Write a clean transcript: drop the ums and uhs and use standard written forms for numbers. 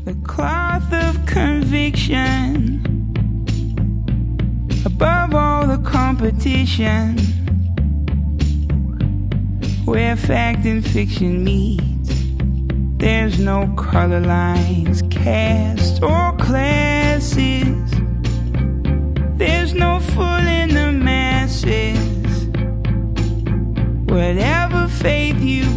the cloth of conviction above all the competition, where fact and fiction meet. There's no color lines, caste or classes. There's no fooling the masses. Whatever faith you